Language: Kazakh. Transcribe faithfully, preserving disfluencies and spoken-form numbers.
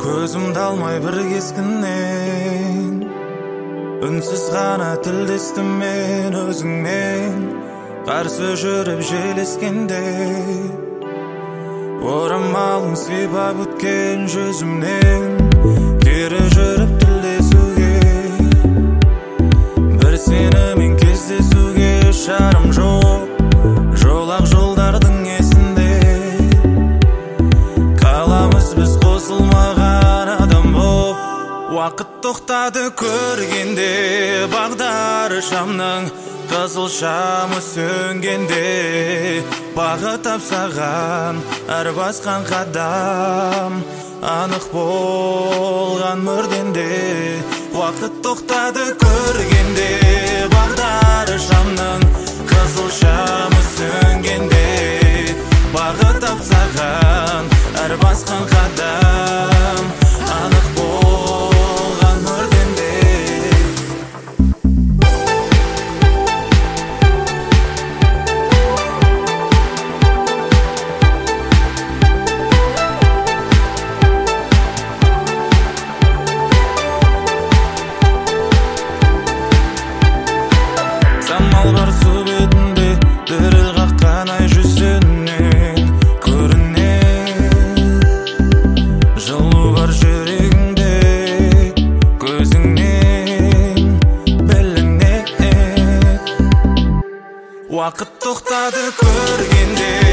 көзімді алмай бір кескіннен, үнсіз ғана тілдестім мен өзіңмен, қарсы жүріп желескенде. Орамалың сипап өткен жүзімнен, кері жүріп тілдесуге, бір сенімен кездесуге шарым жоқ. Жолақ жолдардың есінде, қаламыз біз қосылмаған адам боп. Уақыт тоқтады көргенде, бағдар шамның қызыл шамы сөнгенде. Бағыт тапсаған әр басқан қадам анық болған мөрденде. Уақыт тоқтады көргенде, бағдар шамның қызыл шамы сөнгенде. Бағыт тапсаған әр басқан қадам анық болған мөрденде. Самал бар су бетінде, діріл қаққан ай жүзінен көрінер. Жылу бар жүрегіңде, көзіңнен білінер. Уақыт тоқтады көргенде,